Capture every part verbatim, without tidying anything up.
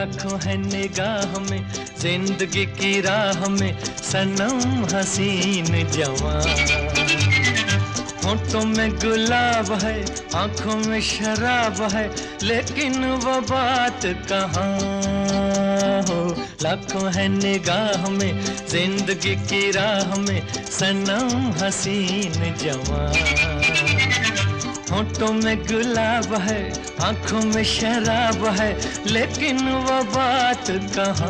लाखों है निगाह में जिंदगी की राह में सनम हसीन जवान। होठों में गुलाब है, आंखों में शराब है, लेकिन वो बात कहाँ हो। लाखों है निगाह में जिंदगी की राह में सनम हसीन जवान। होठों में गुलाब है, आंखों में शराब है, लेकिन वो बात कहाँ।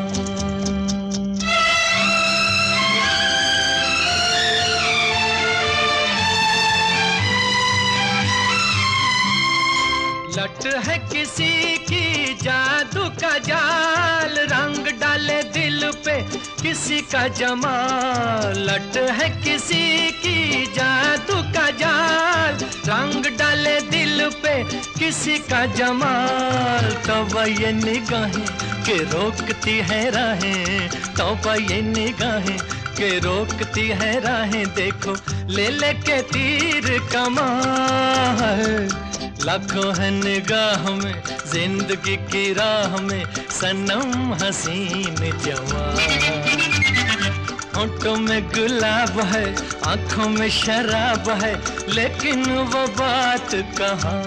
लट है किसी की जादू का जाल, रंग डाले दिल पे किसी का जमाल। लट है किसी की जादू का जाल, रंग डाले दिल पे किसी का जमाल। तौबा ये निगाहें के रोकती है राहें, तौबा ये निगाहें के रोकती है राहें, देखो ले ले के तीर कमाल। लाखों है निगाह में जिंदगी की राह में सनम हसीन जवान। होठों में गुलाब है, आंखों में शराब है, लेकिन वो बात कहाँ।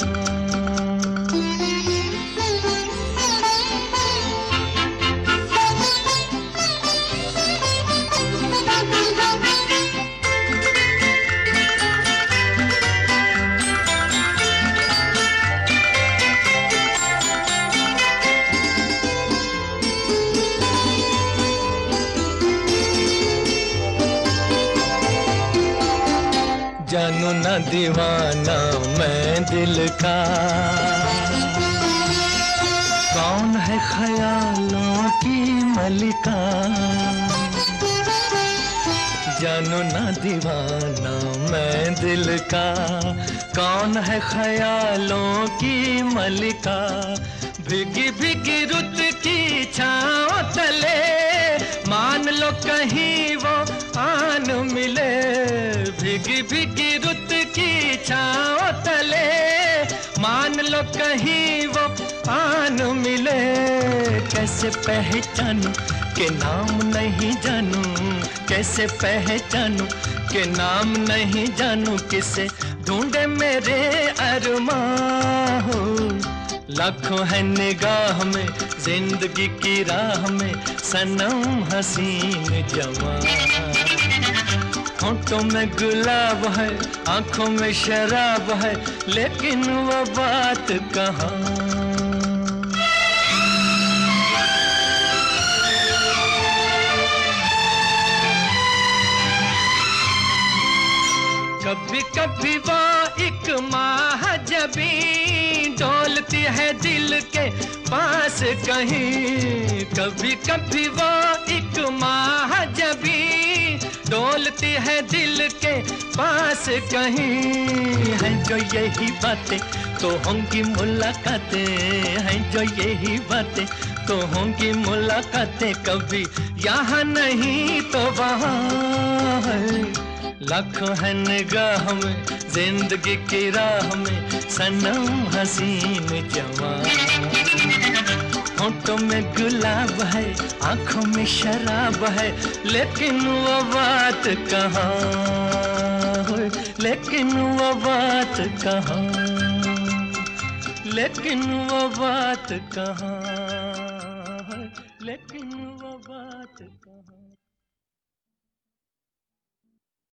जानू ना दीवाना मैं दिल का, कौन है ख्यालों की मलिका। जानू ना दीवाना मैं दिल का, कौन है ख्यालों की मलिका। भीगी भीगी रुत की छाँव तले, मान लो कहीं वो आन मिले। भीगी भीगी रुत की छाँव तले, मान लो कहीं वो आन मिले। कैसे पहचानूं के नाम नहीं जानूं, कैसे पहचानूं के नाम नहीं जानूं, किसे ढूंढे मेरे अरमां हो। लाखों है निगाह में जिंदगी की राह में सनम हसीन जवान। होठों में गुलाब है, आंखों में शराब है, लेकिन वो बात कहाँ। कभी कभी वो एक महाजबीन डोलती है दिल के पास कहीं। कभी कभी वो एक महाजबीन डोलती है दिल के पास कहीं। है जो यही बातें तो होंगी मुलाकातें, हैं जो यही बातें तो होंगी मुलाकातें। कभी यहाँ नहीं तो वहाँ है। लाखों है निगाह में जिंदगी की राह में सनम हसीन जवान। होठों में गुलाब है, आंखों में शराब है, लेकिन वो बात कहाँ, लेकिन वो बात कहाँ, लेकिन वो बात कहाँ, लेकिन वो बात कहाँ।